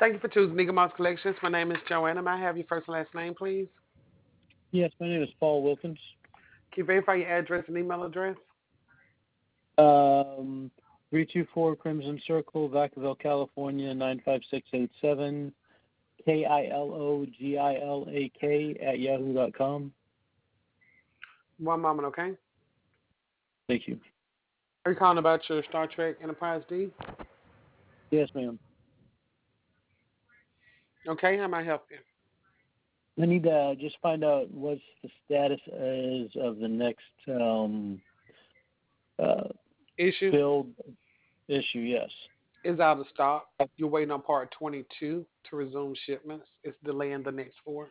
Thank you for choosing Nigga Mouse Collections. My name is Joanna. May I have your first and last name, please? Yes, my name is Paul Wilkins. Can you verify your address and email address? Um, 324 Crimson Circle, Vacaville, California, 95687. KILOGILAK at yahoo.com. One moment, okay? Thank you. Are you calling about your Star Trek Enterprise D? Yes, ma'am. Okay, how may I help you? I need to just find out what the status is of the next uh, Issue build issue. Yes. is out of stock. You're waiting on part 22 to resume shipments. It's delaying the next four.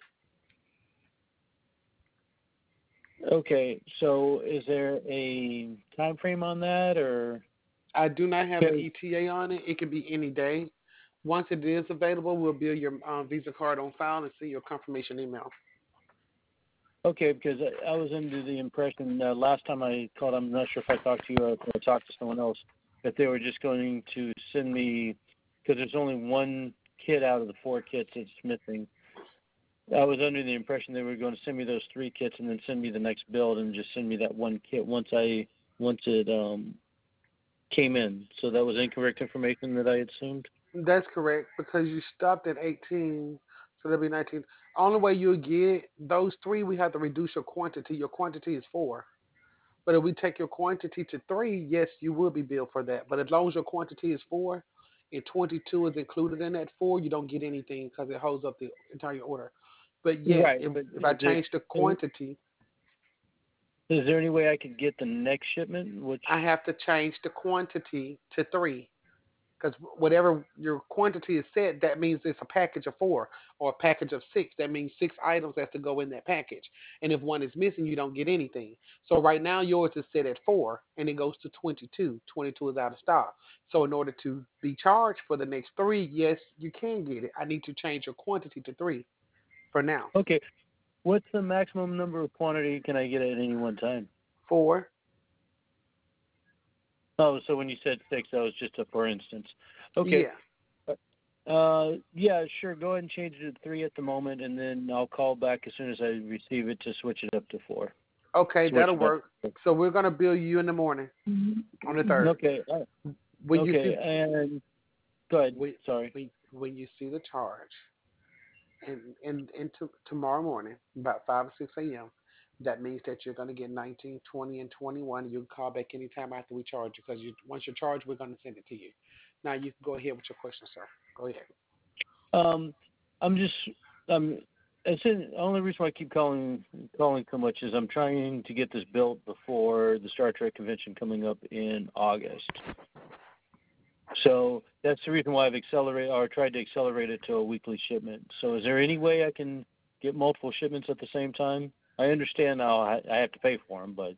Okay. So, is there a time frame on that, or I do not have an because ETA on it. It can be any day. Once it is available, we'll build your Visa card on file and send you a confirmation email. okay, because I was under the impression last time I called, I'm not sure if I talked to you or if I talked to someone else, that they were just going to send me, because there's only one kit out of the four kits that's missing. I was under the impression they were going to send me those three kits and then send me the next build and just send me that one kit once it came in. So that was incorrect information that I assumed. That's correct because you stopped at 18, so that'll be 19. Only way you'll get those three, we have to reduce your quantity. Your quantity is four. But if we take your quantity to three, yes, you will be billed for that. But as long as your quantity is four and 22 is included in that four, you don't get anything because it holds up the entire order. But yes, Right, if, but if I change the quantity, is there any way I could get the next shipment? Which I have to change the quantity to three. Because whatever your quantity is set, that means it's a package of four or a package of six. That means six items has to go in that package. And if one is missing, you don't get anything. So right now yours is set at four and it goes to 22. 22 is out of stock. So in order to be charged for the next three, yes, you can get it. I need to change your quantity to three for now. okay, what's the maximum number of quantity can I get at any one time? Four, Oh, so when you said six, that was just a for instance. Okay. yeah. Yeah, sure. Go ahead and change it to three at the moment, and then I'll call back as soon as I receive it to switch it up to four. Okay, Switch that'll it up. work. So we're gonna bill you in the morning on the third. Okay. When you see Okay. And go ahead. when Sorry. when you see the charge, and tomorrow morning, about 5 or 6 a.m., that means that you're going to get 19, 20, and 21. You can call back anytime after we charge you because once you're charged, we're going to send it to you. Now you can go ahead with your question, sir. Go ahead. Um, I'm just It's the only reason why I keep calling so much is I'm trying to get this built before the Star Trek convention coming up in August. So that's the reason why I've accelerated or tried to accelerate it to a weekly shipment. So is there any way I can get multiple shipments at the same time? I understand now I have to pay for them, but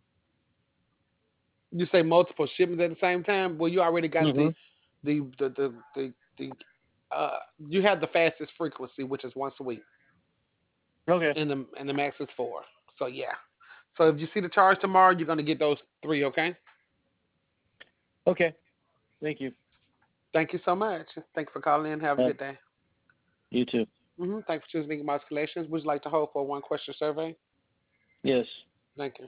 You say multiple shipments at the same time. Well, you already got hmm the you have the fastest frequency, which is once a week, okay, and the max is four. So yeah. So if you see the charge tomorrow, you're going to get those three. Okay. okay, thank you. Thank you so much. Thank you for calling in. Have a Uh, good day. you too. Thanks for choosing Mickey Mouse Collections. Would you like to hold for one question survey? Yes. Thank you.